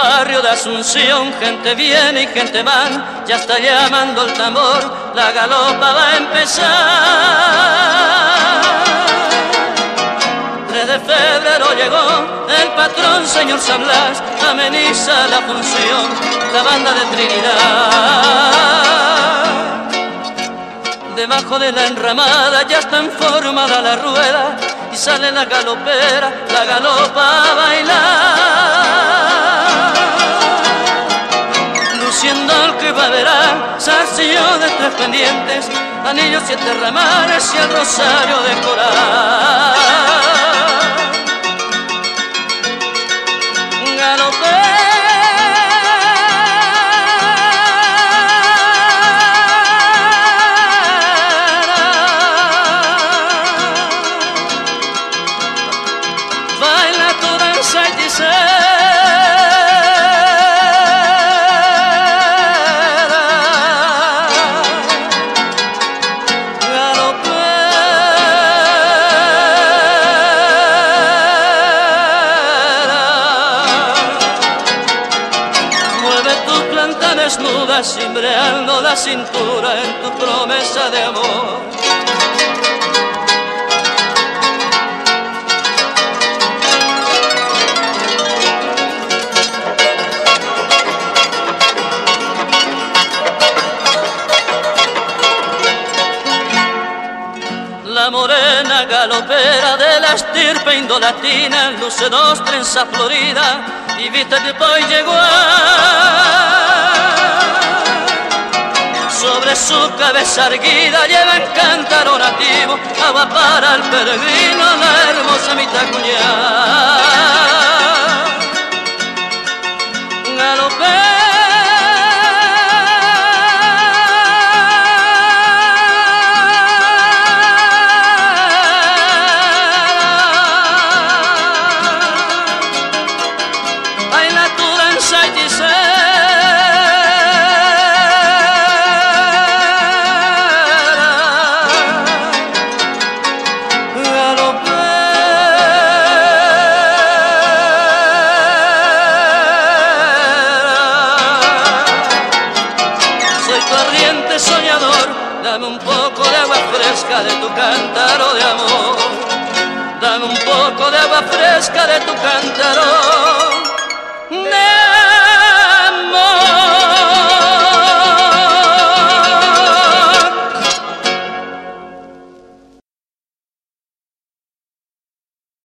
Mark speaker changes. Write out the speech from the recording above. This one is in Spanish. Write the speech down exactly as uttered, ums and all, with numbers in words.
Speaker 1: barrio de Asunción, gente viene y gente van, ya está llamando el tambor, la galopa va a empezar. tres de febrero llegó el patrón señor San Blas, ameniza la función, la banda de Trinidad. Debajo de la enramada ya está formada la rueda y sale la galopera, la galopa a bailar. Luciendo el que va a verá, zarcillo de tres pendientes, anillos, siete ramales y el rosario de coral. Galopera, baila toda esa hechicera. Desnuda, cimbreando la cintura en tu promesa de amor. La morena galopera de la estirpe indolatina luce dos trenzas floridas y viste que hoy llegó a... Sobre su cabeza erguida lleva en cántaro nativo agua para el peregrino, la hermosa Mitacuñá. Galopera, baila tu danza hechicera. Soñador, dame un poco de agua fresca de tu cántaro de amor, dame un poco de agua fresca de tu cántaro.